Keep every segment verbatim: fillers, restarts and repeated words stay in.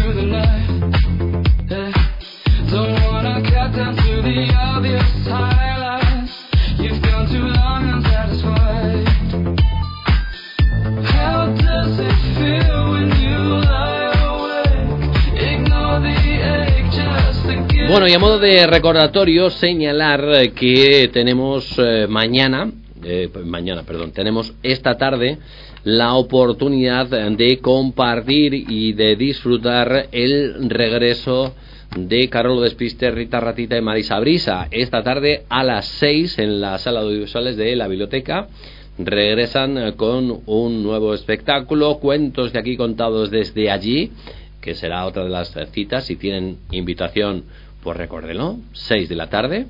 through the night. Yeah. Don't wanna cut down to the obvious highlights. You've gone too long unsatisfied. How does it feel when you lie awake? Ignore the ache just to get. Bueno, y a modo de recordatorio, señalar que tenemos eh, mañana, eh, mañana, perdón, tenemos esta tarde la oportunidad de compartir y de disfrutar el regreso de Carolo Despiste, Rita Ratita y Marisa Brisa. Esta tarde a las seis en la sala de audiovisuales de la biblioteca regresan con un nuevo espectáculo, Cuentos de aquí contados desde allí, que será otra de las citas. Si tienen invitación, pues recuérdenlo, seis de la tarde.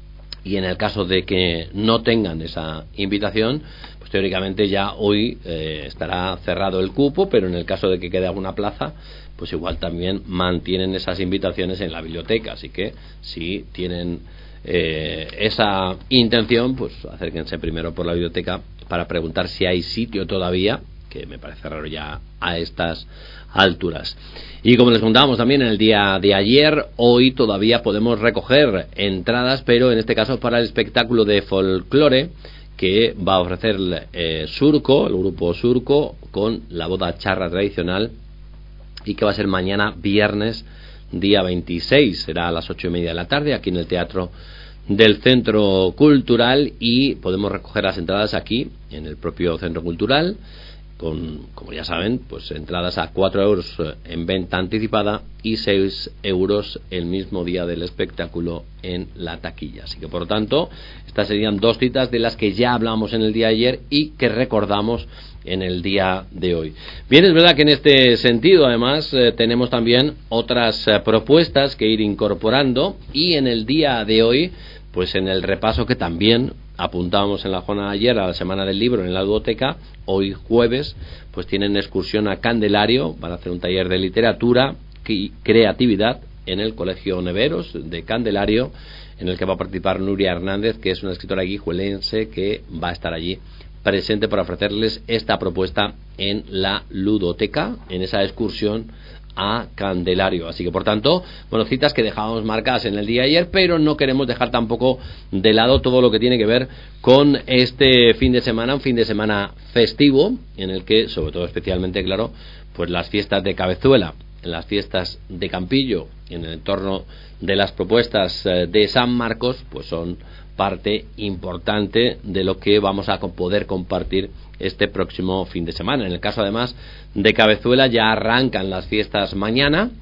Y en el caso de que no tengan esa invitación, pues teóricamente ya hoy eh, estará cerrado el cupo, pero en el caso de que quede alguna plaza, pues igual también mantienen esas invitaciones en la biblioteca. Así que si tienen eh, esa intención, pues acérquense primero por la biblioteca para preguntar si hay sitio todavía, que me parece raro ya a estas alturas. Y como les contábamos también en el día de ayer, hoy todavía podemos recoger entradas, pero en este caso para el espectáculo de folclore que va a ofrecer eh, Surco, el grupo Surco, con la boda charra tradicional, y que va a ser mañana viernes día veintiséis, será a las ocho y media de la tarde aquí en el Teatro del Centro Cultural, y podemos recoger las entradas aquí en el propio Centro Cultural con, como ya saben, pues entradas a cuatro euros en venta anticipada y seis euros el mismo día del espectáculo en la taquilla. Así que por lo tanto estas serían dos citas de las que ya hablamos en el día de ayer y que recordamos en el día de hoy. Bien, es verdad que en este sentido además eh, tenemos también otras eh, propuestas que ir incorporando, y en el día de hoy, pues en el repaso que también apuntábamos en la jornada de ayer a la Semana del Libro en la Ludoteca, hoy jueves pues tienen excursión a Candelario, van a hacer un taller de literatura y creatividad en el Colegio Neveros de Candelario, en el que va a participar Nuria Hernández, que es una escritora guijuelense que va a estar allí presente para ofrecerles esta propuesta en la Ludoteca, en esa excursión a Candelario. Así que por tanto, bueno, citas que dejábamos marcadas en el día de ayer, pero no queremos dejar tampoco de lado todo lo que tiene que ver con este fin de semana, un fin de semana festivo, en el que, sobre todo especialmente, claro, pues las fiestas de Cabezuela, las fiestas de Campillo, en el entorno de las propuestas de San Marcos, pues son parte importante de lo que vamos a poder compartir este próximo fin de semana. En el caso además de Cabezuela ya arrancan las fiestas mañana,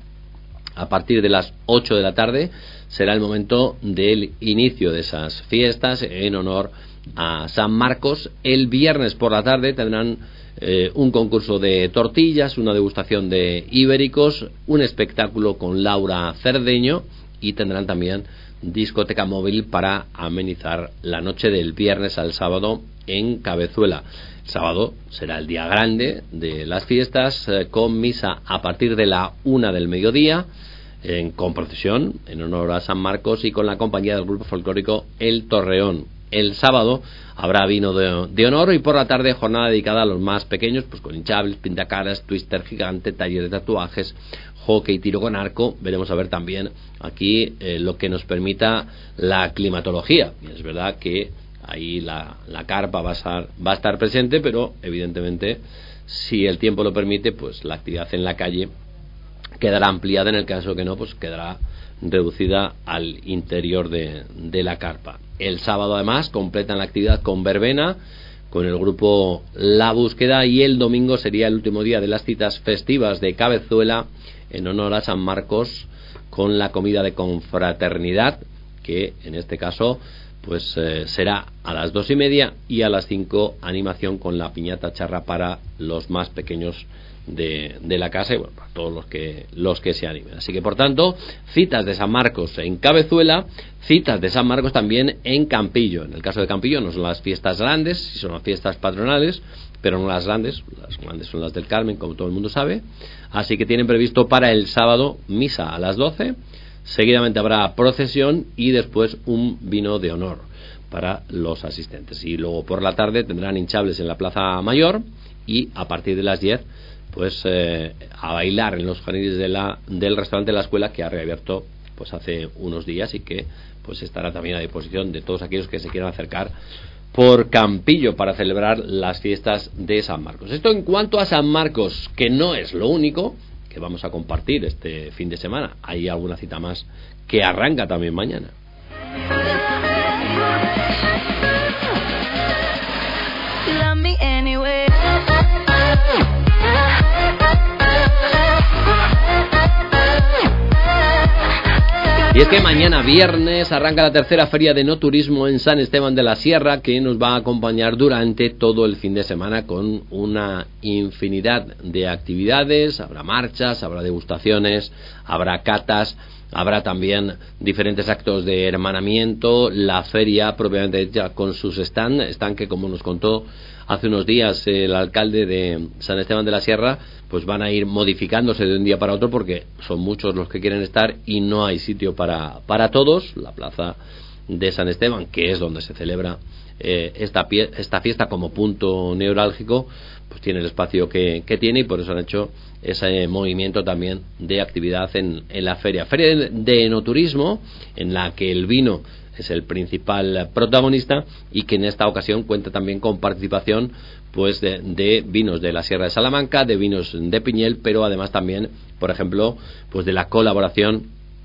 a partir de las ocho de la tarde será el momento del inicio de esas fiestas en honor a San Marcos. El viernes por la tarde tendrán eh, un concurso de tortillas, una degustación de ibéricos, un espectáculo con Laura Cerdeño, y tendrán también discoteca móvil para amenizar la noche del viernes al sábado en Cabezuela. El sábado será el día grande de las fiestas, eh, con misa a partir de la una del mediodía, en, con procesión en honor a San Marcos y con la compañía del grupo folclórico El Torreón. El sábado habrá vino de, de honor, y por la tarde jornada dedicada a los más pequeños, pues con hinchables, pintacaras, twister gigante, taller de tatuajes, hockey, tiro con arco. Veremos a ver también aquí eh, lo que nos permita la climatología. Y es verdad que ahí la, la carpa va a, estar, va a estar presente, pero evidentemente si el tiempo lo permite, pues la actividad en la calle quedará ampliada. En el caso que no, pues quedará reducida al interior de, de la carpa. El sábado además completan la actividad con verbena, con el grupo La Búsqueda, y el domingo sería el último día de las citas festivas de Cabezuela en honor a San Marcos, con la comida de confraternidad, que en este caso pues eh, será a las dos y media, y a las cinco animación con la piñata charra para los más pequeños de, de la casa, y bueno, para todos los que los que se animen. Así que por tanto, citas de San Marcos en Cabezuela, citas de San Marcos también en Campillo. En el caso de Campillo no son las fiestas grandes, sí son las fiestas patronales, pero no las grandes. Las grandes son las del Carmen, como todo el mundo sabe. Así que tienen previsto para el sábado misa a las doce, seguidamente habrá procesión y después un vino de honor para los asistentes. Y luego por la tarde tendrán hinchables en la Plaza Mayor, y a partir de las diez pues eh, a bailar en los jardines de la, del restaurante de la escuela, que ha reabierto pues hace unos días y que pues estará también a disposición de todos aquellos que se quieran acercar por Campillo para celebrar las fiestas de San Marcos. Esto en cuanto a San Marcos, que no es lo único que vamos a compartir este fin de semana. Hay alguna cita más que arranca también mañana. Y es que mañana viernes arranca la tercera feria de no turismo en San Esteban de la Sierra, que nos va a acompañar durante todo el fin de semana con una infinidad de actividades. Habrá marchas, habrá degustaciones, habrá catas, habrá también diferentes actos de hermanamiento. La feria propiamente ya con sus stand, stand que, como nos contó hace unos días el alcalde de San Esteban de la Sierra, pues van a ir modificándose de un día para otro porque son muchos los que quieren estar y no hay sitio para, para todos. La plaza de San Esteban, que es donde se celebra eh, esta, pie, esta fiesta como punto neurálgico, pues tiene el espacio que, que tiene, y por eso han hecho ese movimiento también de actividad en, en la feria. Feria de, de enoturismo, en la que el vino es el principal protagonista y que en esta ocasión cuenta también con participación pues de, de vinos de la Sierra de Salamanca, de vinos de Piñel, pero además también, por ejemplo, pues de la colaboración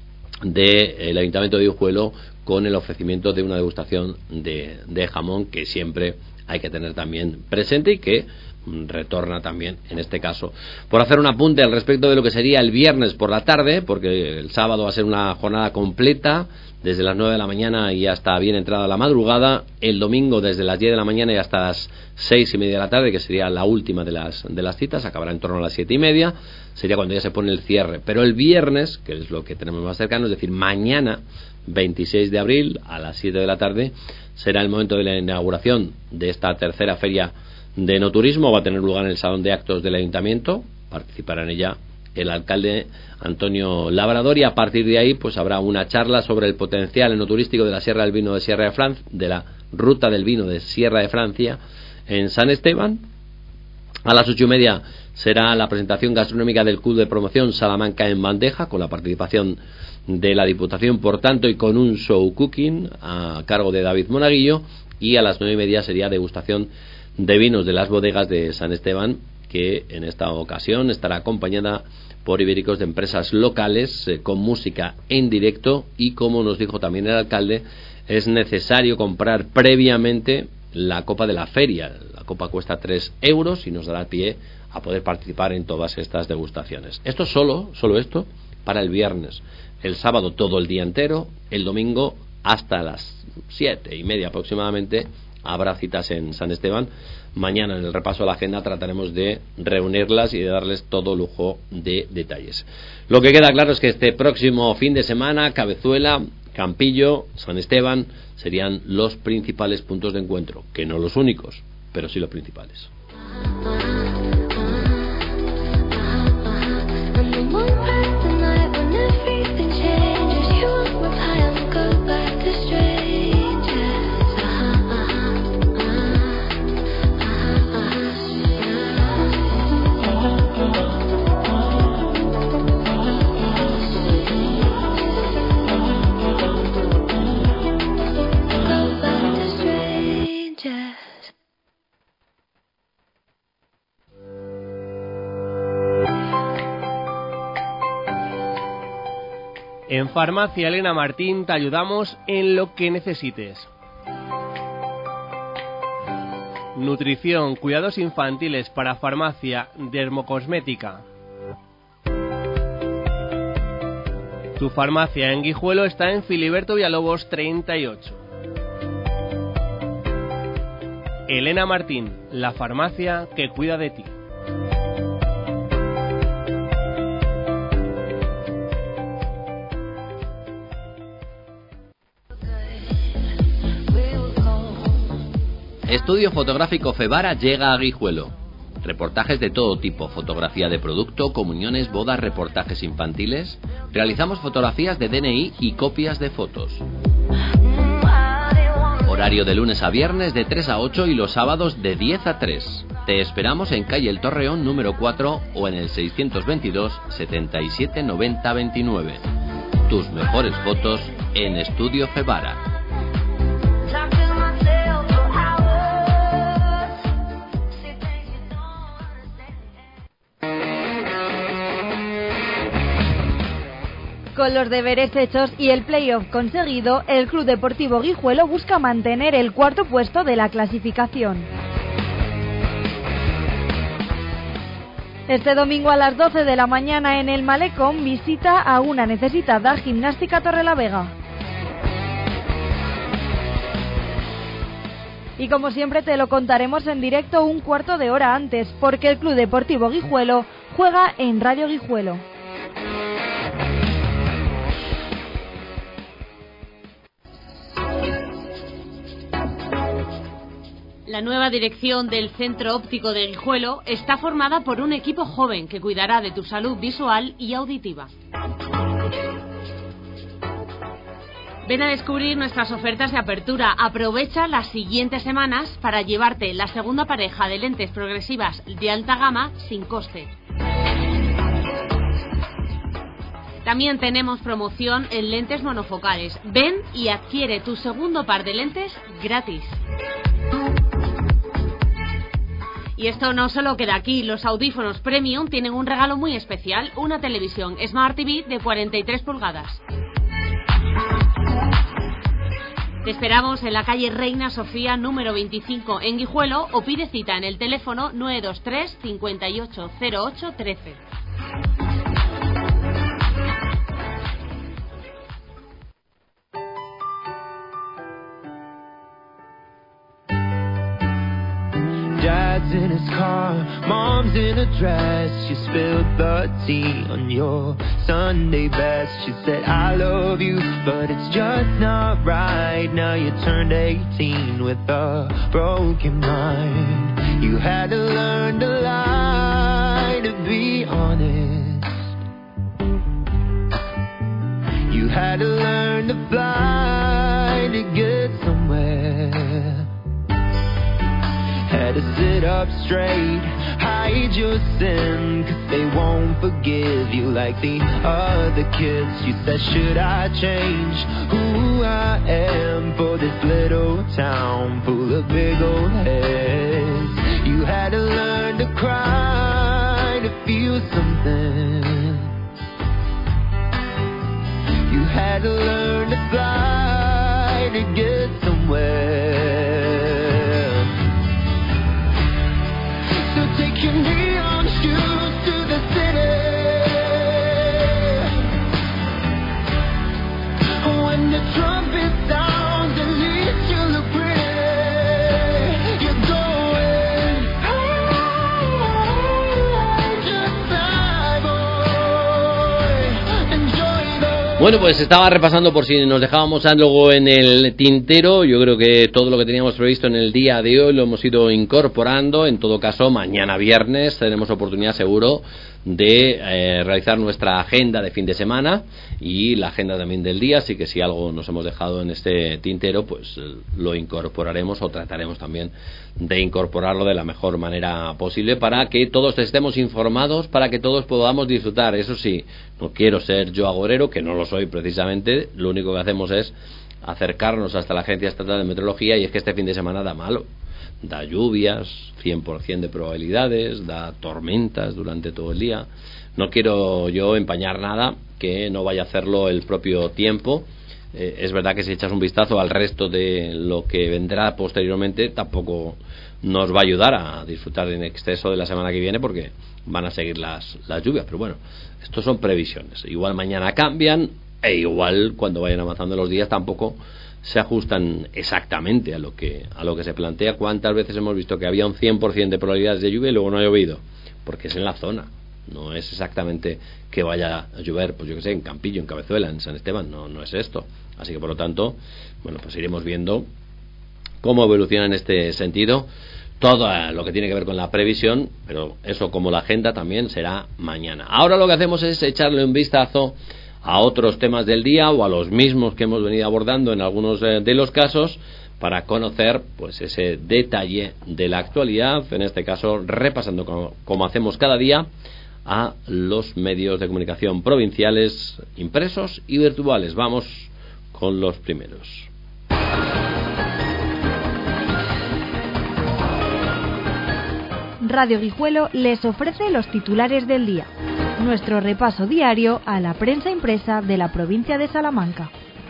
del Ayuntamiento de Guijuelo con el ofrecimiento de una degustación de, de jamón, que siempre hay que tener también presente y que retorna también en este caso. Por hacer un apunte al respecto de lo que sería el viernes por la tarde, porque el sábado va a ser una jornada completa desde las nueve de la mañana y hasta bien entrada la madrugada. El domingo desde las diez de la mañana y hasta las seis y media de la tarde, que sería la última de las, de las citas, acabará en torno a las siete y media, sería cuando ya se pone el cierre. Pero el viernes, que es lo que tenemos más cercano, es decir, mañana veintiséis de abril a las siete de la tarde, será el momento de la inauguración de esta tercera feria de no turismo. Va a tener lugar en el salón de actos del Ayuntamiento, participará en ella el alcalde Antonio Labrador, y a partir de ahí pues habrá una charla sobre el potencial enoturístico de la Sierra del Vino de Sierra de Francia, de la ruta del vino de Sierra de Francia en San Esteban. A las ocho y media será la presentación gastronómica del Club de Promoción Salamanca en Bandeja, con la participación de la Diputación, por tanto, y con un show cooking a cargo de David Monaguillo. Y a las nueve y media sería degustación de vinos de las bodegas de San Esteban, que en esta ocasión estará acompañada por ibéricos de empresas locales, eh, con música en directo. Y como nos dijo también el alcalde, es necesario comprar previamente la copa de la feria. La copa cuesta tres euros y nos dará pie a poder participar en todas estas degustaciones. Esto solo, solo esto para el viernes. El sábado todo el día entero, el domingo hasta las siete y media aproximadamente habrá citas en San Esteban. Mañana, en el repaso a la agenda, trataremos de reunirlas y de darles todo lujo de detalles. Lo que queda claro es que este próximo fin de semana, Cabezuela, Campillo, San Esteban serían los principales puntos de encuentro, que no los únicos, pero sí los principales. En Farmacia Elena Martín te ayudamos en lo que necesites. Nutrición, cuidados infantiles, para farmacia, dermocosmética. Tu farmacia en Guijuelo está en Filiberto Villalobos treinta y ocho. Elena Martín, la farmacia que cuida de ti. Estudio Fotográfico Febara llega a Guijuelo. Reportajes de todo tipo, fotografía de producto, comuniones, bodas, reportajes infantiles. Realizamos fotografías de D N I y copias de fotos. Horario de lunes a viernes de tres a ocho y los sábados de diez a tres. Te esperamos en calle El Torreón número cuatro o en el seiscientos veintidós setenta y siete noventa veintinueve. Tus mejores fotos en Estudio Febara. Con los deberes hechos y el playoff conseguido, el Club Deportivo Guijuelo busca mantener el cuarto puesto de la clasificación. Este domingo a las doce de la mañana en el Malecón visita a una necesitada Gimnástica Torrelavega. Y como siempre te lo contaremos en directo un cuarto de hora antes, porque el Club Deportivo Guijuelo juega en Radio Guijuelo. La nueva dirección del Centro Óptico de Guijuelo está formada por un equipo joven que cuidará de tu salud visual y auditiva. Ven a descubrir nuestras ofertas de apertura. Aprovecha las siguientes semanas para llevarte la segunda pareja de lentes progresivas de alta gama sin coste. También tenemos promoción en lentes monofocales. Ven y adquiere tu segundo par de lentes gratis. Y esto no solo queda aquí, los audífonos Premium tienen un regalo muy especial, una televisión Smart T V de cuarenta y tres pulgadas. Te esperamos en la calle Reina Sofía número veinticinco en Guijuelo o pide cita en el teléfono nueve dos tres cincuenta y ocho cero ocho trece. Dad's in his car, mom's in a dress. She spilled the tea on your Sunday best. She said, I love you, but it's just not right. Now you turned eighteen with a broken mind. You had to learn to lie to be honest. You had to learn to fly to get somewhere. Had to sit up straight, hide your sin, cause they won't forgive you like the other kids. You said, should I change who I am for this little town full of big old heads? You had to learn to cry to feel something. You had to learn to fly to get somewhere. Take your neon shoes to the city. When the trumpet sounds, at least you look pretty. You're going home, just fly, boy. Enjoy the... Bueno, pues estaba repasando por si nos dejábamos algo en el tintero. Yo creo que todo lo que teníamos previsto en el día de hoy lo hemos ido incorporando. En todo caso, mañana viernes tenemos oportunidad seguro de eh, realizar nuestra agenda de fin de semana y la agenda también del día, así que si algo nos hemos dejado en este tintero, pues eh, lo incorporaremos o trataremos también de incorporarlo de la mejor manera posible para que todos estemos informados, para que todos podamos disfrutar. Eso sí, no quiero ser yo agorero, que no lo soy precisamente, lo único que hacemos es acercarnos hasta la Agencia Estatal de Meteorología, y es que este fin de semana da malo. Da lluvias, cien por ciento de probabilidades, da tormentas durante todo el día. No quiero yo empañar nada que no vaya a hacerlo el propio tiempo. Eh, es verdad que si echas un vistazo al resto de lo que vendrá posteriormente, tampoco nos va a ayudar a disfrutar en exceso de la semana que viene, porque van a seguir las, las lluvias. Pero bueno, estos son previsiones. Igual mañana cambian, e igual cuando vayan avanzando los días tampoco se ajustan exactamente a lo que a lo que se plantea. ¿Cuántas veces hemos visto que había un cien por ciento de probabilidades de lluvia y luego no ha llovido? Porque es en la zona, no es exactamente que vaya a llover, pues yo que sé, en Campillo, en Cabezuela, en San Esteban, no, no es esto. Así que por lo tanto, bueno, pues iremos viendo cómo evoluciona en este sentido todo lo que tiene que ver con la previsión, pero eso, como la agenda, también será mañana. Ahora lo que hacemos es echarle un vistazo a otros temas del día o a los mismos que hemos venido abordando en algunos eh, de los casos, para conocer pues ese detalle de la actualidad, en este caso repasando como, como hacemos cada día a los medios de comunicación provinciales, impresos y virtuales. Vamos con los primeros. Radio Guijuelo les ofrece los titulares del día, nuestro repaso diario a la prensa impresa de la provincia de Salamanca.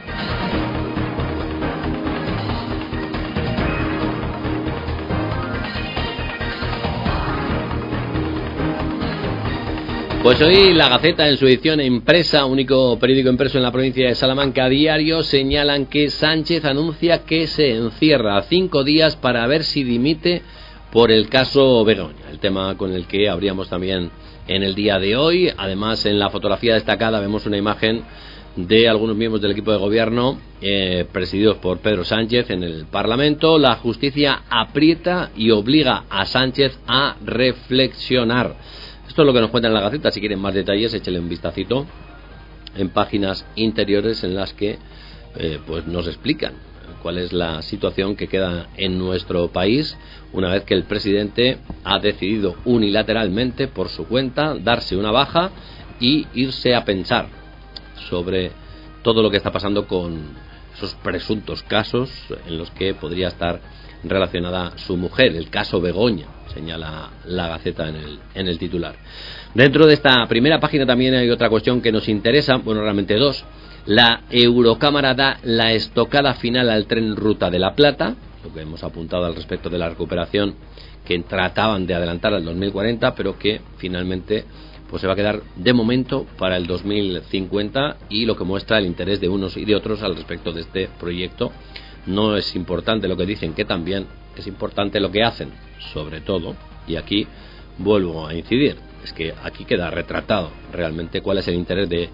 Pues hoy la Gaceta, en su edición impresa, único periódico impreso en la provincia de Salamanca, diario, señalan que Sánchez anuncia que se encierra cinco días para ver si dimite por el caso Begoña, el tema con el que abríamos también en el día de hoy. Además, en la fotografía destacada vemos una imagen de algunos miembros del equipo de gobierno eh, presididos por Pedro Sánchez en el Parlamento. La justicia aprieta y obliga a Sánchez a reflexionar. Esto es lo que nos cuenta en la Gaceta. Si quieren más detalles, échale un vistacito en páginas interiores en las que eh, pues nos explican cuál es la situación que queda en nuestro país una vez que el presidente ha decidido unilateralmente por su cuenta darse una baja y irse a pensar sobre todo lo que está pasando con esos presuntos casos en los que podría estar relacionada su mujer, el caso Begoña, señala la Gaceta en el, en el titular. Dentro de esta primera página también hay otra cuestión que nos interesa, bueno, realmente dos. La Eurocámara da la estocada final al tren Ruta de la Plata, lo que hemos apuntado al respecto de la recuperación que trataban de adelantar al dos mil cuarenta, pero que finalmente pues se va a quedar de momento para el dos mil cincuenta, y lo que muestra el interés de unos y de otros al respecto de este proyecto. No es importante lo que dicen, que también es importante lo que hacen, sobre todo, y aquí vuelvo a incidir, es que aquí queda retratado realmente cuál es el interés de,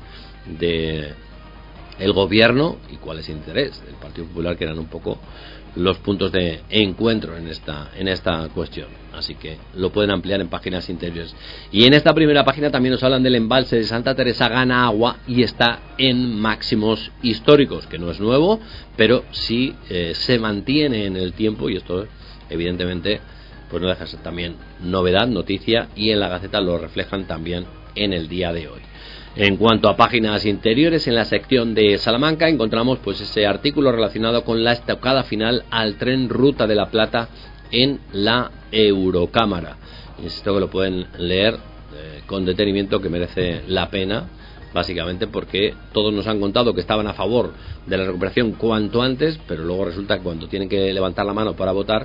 de el gobierno y cuál es el interés del Partido Popular, que eran un poco los puntos de encuentro en esta en esta cuestión. Así que lo pueden ampliar en páginas interiores. Y en esta primera página también nos hablan del embalse de Santa Teresa, gana agua y está en máximos históricos, que no es nuevo, pero sí eh, se mantiene en el tiempo, y esto evidentemente pues no deja de ser también novedad, noticia, y en la Gaceta lo reflejan también en el día de hoy. En cuanto a páginas interiores, en la sección de Salamanca encontramos pues ese artículo relacionado con la estocada final al tren Ruta de la Plata en la Eurocámara. Insisto que lo pueden leer eh, con detenimiento, que merece la pena, básicamente porque todos nos han contado que estaban a favor de la recuperación cuanto antes, pero luego resulta que cuando tienen que levantar la mano para votar,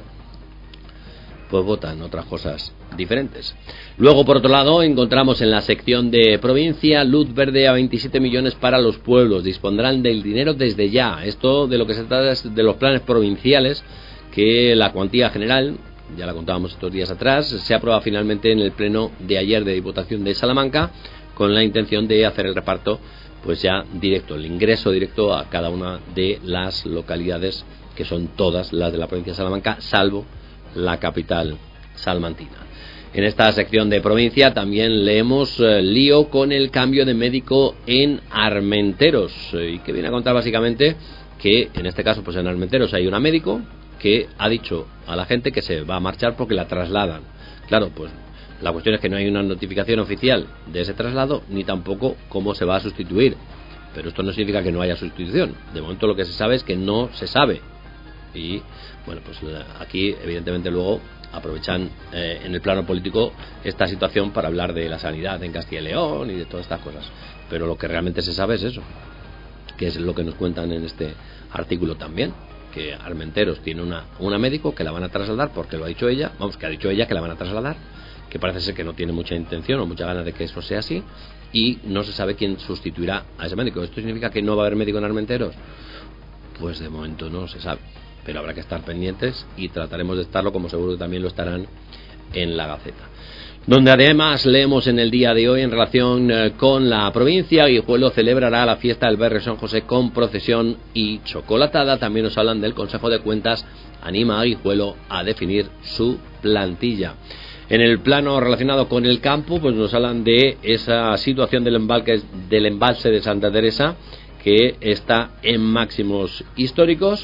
pues votan otras cosas diferentes. Luego, por otro lado, encontramos en la sección de provincia luz verde a veintisiete millones para los pueblos. Dispondrán del dinero desde ya. Esto de lo que se trata es de los planes provinciales, que la cuantía general, ya la contábamos estos días atrás, se aprueba finalmente en el pleno de ayer de Diputación de Salamanca, con la intención de hacer el reparto pues ya directo, el ingreso directo a cada una de las localidades, que son todas las de la provincia de Salamanca, salvo la capital salmantina. En esta sección de provincia también leemos eh, lío con el cambio de médico en Armenteros, eh, y que viene a contar básicamente que en este caso pues en Armenteros hay una médico que ha dicho a la gente que se va a marchar porque la trasladan. Claro, pues la cuestión es que no hay una notificación oficial de ese traslado, ni tampoco cómo se va a sustituir, pero esto no significa que no haya sustitución. De momento lo que se sabe es que no se sabe, y bueno, pues aquí evidentemente luego aprovechan eh, en el plano político esta situación para hablar de la sanidad en Castilla y León y de todas estas cosas, pero lo que realmente se sabe es eso, que es lo que nos cuentan en este artículo también, que Armenteros tiene una, una médico que la van a trasladar porque lo ha dicho ella, vamos, que ha dicho ella que la van a trasladar, que parece ser que no tiene mucha intención o mucha ganas de que eso sea así, y no se sabe quién sustituirá a ese médico. ¿Esto significa que no va a haber médico en Armenteros? Pues de momento no se sabe, pero habrá que estar pendientes y trataremos de estarlo, como seguro que también lo estarán en la Gaceta. Donde además leemos en el día de hoy, en relación eh, con la provincia, Guijuelo celebrará la fiesta del Berre San José con procesión y chocolatada. También nos hablan del Consejo de Cuentas, anima a Guijuelo a definir su plantilla. En el plano relacionado con el campo, pues nos hablan de esa situación del embalse, del embalse de Santa Teresa, que está en máximos históricos,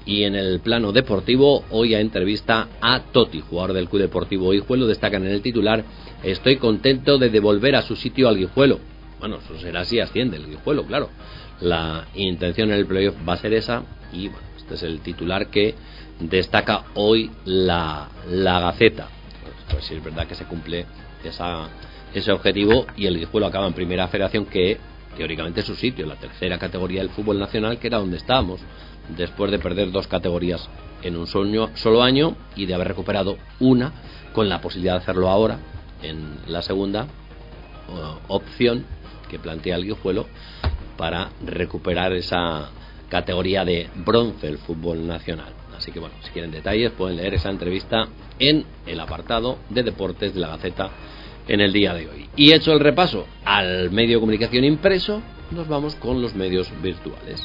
Y en el plano deportivo, hoy a entrevista a Totti, jugador del Club Deportivo Guijuelo. Destacan en el titular: estoy contento de devolver a su sitio al Guijuelo. Bueno, eso será si asciende el Guijuelo, claro. La intención en el playoff va a ser esa. Y bueno, este es el titular que destaca hoy la, la Gaceta. Pues, pues sí, es verdad que se cumple esa, ese objetivo y el Guijuelo acaba en primera federación, que teóricamente es su sitio, la tercera categoría del fútbol nacional, que era donde estábamos, después de perder dos categorías en un solo, solo año y de haber recuperado una, con la posibilidad de hacerlo ahora en la segunda uh, opción que plantea el Guijuelo para recuperar esa categoría de bronce del fútbol nacional. Así que bueno, si quieren detalles pueden leer esa entrevista en el apartado de deportes de la Gaceta en el día de hoy. Y hecho el repaso al medio de comunicación impreso, nos vamos con los medios virtuales.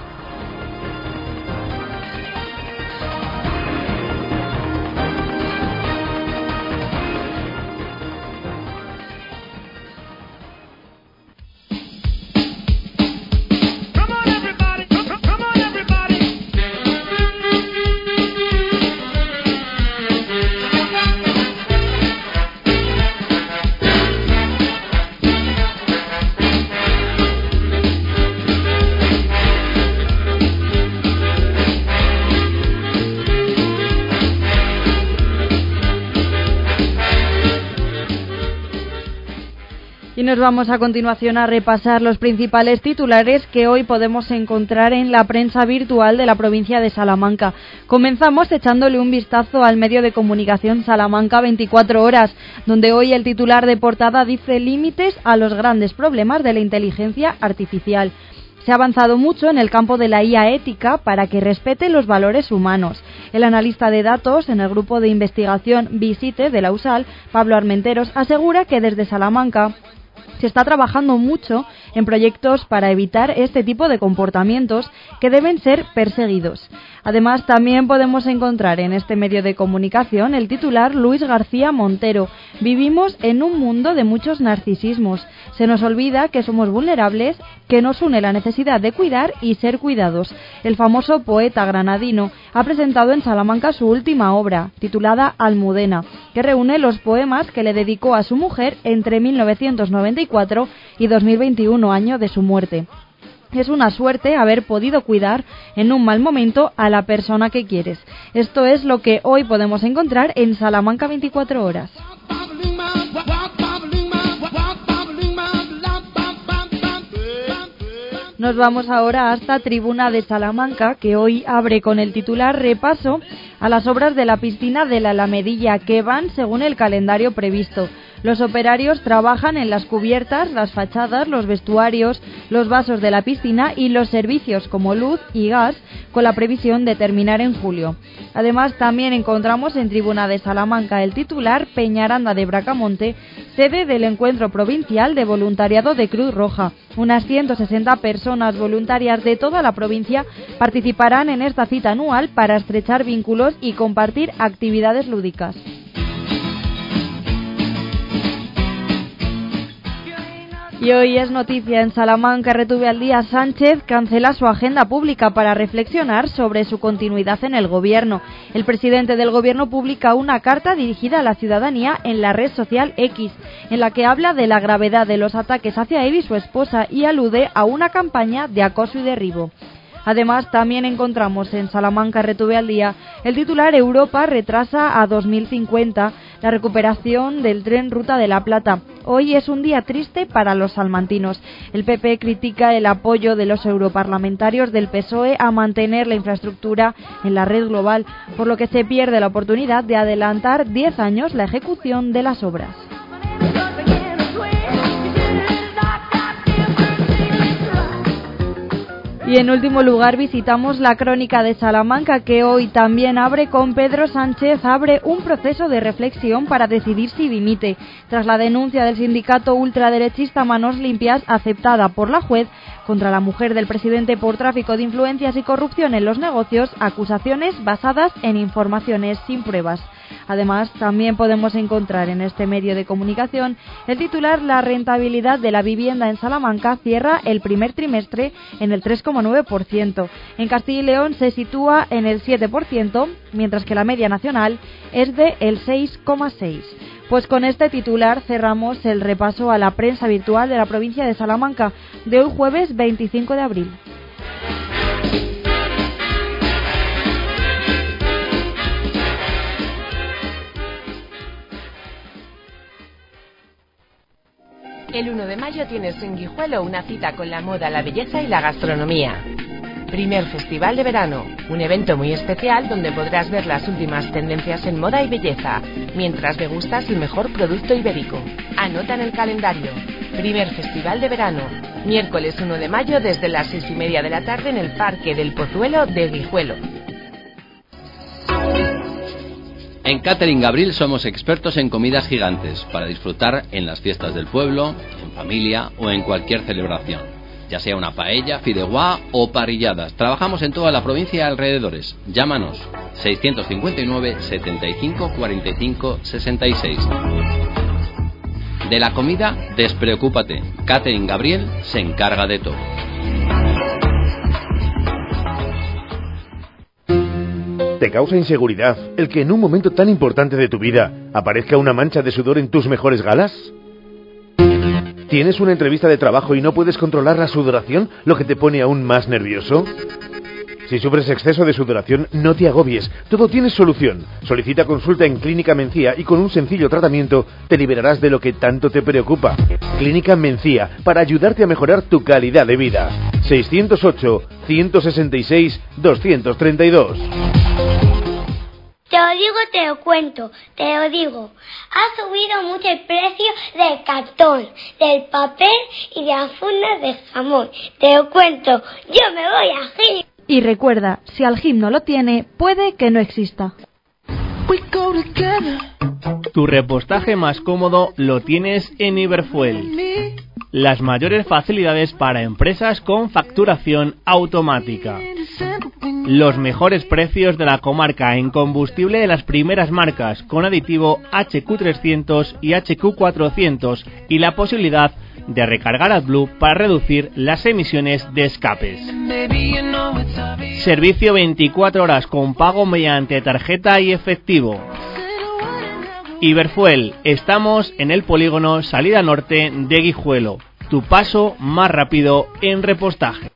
Y nos vamos a continuación a repasar los principales titulares que hoy podemos encontrar en la prensa virtual de la provincia de Salamanca. Comenzamos echándole un vistazo al medio de comunicación Salamanca veinticuatro horas, donde hoy el titular de portada dice: límites a los grandes problemas de la inteligencia artificial. Se ha avanzado mucho en el campo de la I A ética para que respete los valores humanos. El analista de datos en el grupo de investigación Visite de la U S A L, Pablo Armenteros, asegura que desde Salamanca se está trabajando mucho en proyectos para evitar este tipo de comportamientos que deben ser perseguidos. Además, también podemos encontrar en este medio de comunicación el titular Luis García Montero: vivimos en un mundo de muchos narcisismos. Se nos olvida que somos vulnerables, que nos une la necesidad de cuidar y ser cuidados. El famoso poeta granadino ha presentado en Salamanca su última obra, titulada Almudena, que reúne los poemas que le dedicó a su mujer entre mil novecientos noventa y cuatro y dos mil veintiuno, año de su muerte. Es una suerte haber podido cuidar en un mal momento a la persona que quieres. Esto es lo que hoy podemos encontrar en Salamanca veinticuatro horas. Nos vamos ahora hasta Tribuna de Salamanca, que hoy abre con el titular repaso a las obras de la piscina de la Alamedilla, que van según el calendario previsto. Los operarios trabajan en las cubiertas, las fachadas, los vestuarios, los vasos de la piscina y los servicios como luz y gas, con la previsión de terminar en julio. Además, también encontramos en Tribuna de Salamanca el titular Peñaranda de Bracamonte, sede del Encuentro Provincial de Voluntariado de Cruz Roja. Unas ciento sesenta personas voluntarias de toda la provincia participarán en esta cita anual para estrechar vínculos y compartir actividades lúdicas. Y hoy es noticia en Salamanca. Retuve al día Sánchez cancela su agenda pública para reflexionar sobre su continuidad en el gobierno. El presidente del gobierno publica una carta dirigida a la ciudadanía en la red social X, en la que habla de la gravedad de los ataques hacia él y su esposa y alude a una campaña de acoso y derribo. Además, también encontramos en Salamanca Retuve al día el titular Europa retrasa a dos mil cincuenta la recuperación del tren Ruta de la Plata. Hoy es un día triste para los salmantinos. El P P critica el apoyo de los europarlamentarios del P S O E a mantener la infraestructura en la red global, por lo que se pierde la oportunidad de adelantar diez años la ejecución de las obras. Y en último lugar visitamos la Crónica de Salamanca, que hoy también abre con Pedro Sánchez abre un proceso de reflexión para decidir si dimite, tras la denuncia del sindicato ultraderechista Manos Limpias aceptada por la juez contra la mujer del presidente por tráfico de influencias y corrupción en los negocios, acusaciones basadas en informaciones sin pruebas. Además, también podemos encontrar en este medio de comunicación el titular La rentabilidad de la vivienda en Salamanca cierra el primer trimestre en el tres coma coma nueve por ciento. En Castilla y León se sitúa en el siete por ciento, mientras que la media nacional es de el seis coma seis por ciento. Pues con este titular cerramos el repaso a la prensa virtual de la provincia de Salamanca de hoy jueves veinticinco de abril. El uno de mayo tienes en Guijuelo una cita con la moda, la belleza y la gastronomía. Primer Festival de Verano, un evento muy especial donde podrás ver las últimas tendencias en moda y belleza, mientras degustas el mejor producto ibérico. Anota en el calendario. Primer Festival de Verano, miércoles uno de mayo desde las seis y media de la tarde en el Parque del Pozuelo de Guijuelo. En Catering Gabriel somos expertos en comidas gigantes para disfrutar en las fiestas del pueblo, en familia o en cualquier celebración, ya sea una paella, fideuá o parrilladas. Trabajamos en toda la provincia y alrededores. Llámanos seiscientos cincuenta y nueve, setenta y cinco, cuarenta y cinco, sesenta y seis. De la comida, despreocúpate. Catering Gabriel se encarga de todo. ¿Te causa inseguridad el que en un momento tan importante de tu vida aparezca una mancha de sudor en tus mejores galas? ¿Tienes una entrevista de trabajo y no puedes controlar la sudoración, lo que te pone aún más nervioso? Si sufres exceso de sudoración, no te agobies, todo tiene solución. Solicita consulta en Clínica Mencía y con un sencillo tratamiento te liberarás de lo que tanto te preocupa. Clínica Mencía, para ayudarte a mejorar tu calidad de vida. seiscientos ocho, ciento sesenta y seis, doscientos treinta y dos. Te lo digo, te lo cuento, te lo digo. Ha subido mucho el precio del cartón, del papel y de las fundas de jamón. Te lo cuento, yo me voy a Gim. Y recuerda, si al Gim no lo tiene, puede que no exista. Tu repostaje más cómodo lo tienes en Iberfuel. Las mayores facilidades para empresas con facturación automática. Los mejores precios de la comarca en combustible de las primeras marcas con aditivo H Q trescientos y H Q cuatrocientos y la posibilidad de recargar AdBlue para reducir las emisiones de escapes. Servicio veinticuatro horas con pago mediante tarjeta y efectivo. Iberfuel, estamos en el polígono Salida Norte de Guijuelo. Tu paso más rápido en repostaje.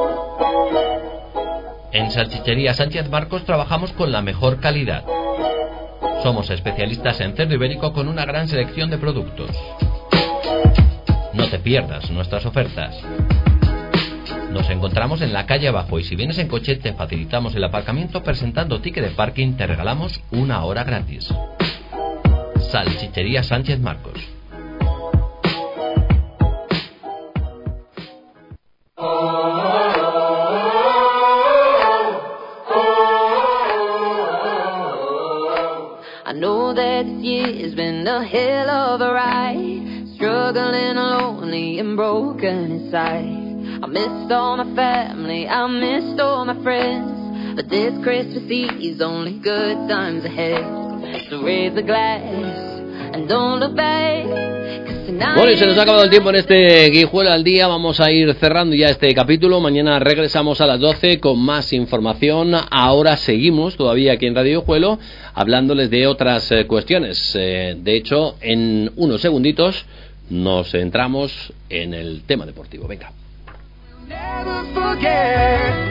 En Salchichería Sánchez Marcos trabajamos con la mejor calidad. Somos especialistas en cerdo ibérico con una gran selección de productos. No te pierdas nuestras ofertas. Nos encontramos en la calle abajo y si vienes en coche te facilitamos el aparcamiento presentando ticket de parking, te regalamos una hora gratis. Salchichería Sánchez Marcos. I know that this year's been a hell of a ride, struggling lonely and broken inside. I missed all my family, I missed all my friends, but this Christmas Eve's only good times ahead. So raise the glass and don't look back. Bueno, y se nos ha acabado el tiempo en este Guijuelo al día. Vamos a ir cerrando ya este capítulo. Mañana regresamos a las doce con más información. Ahora seguimos todavía aquí en Radio Guijuelo hablándoles de otras eh, cuestiones. Eh, de hecho, en unos segunditos nos centramos en el tema deportivo. Venga. Never forget.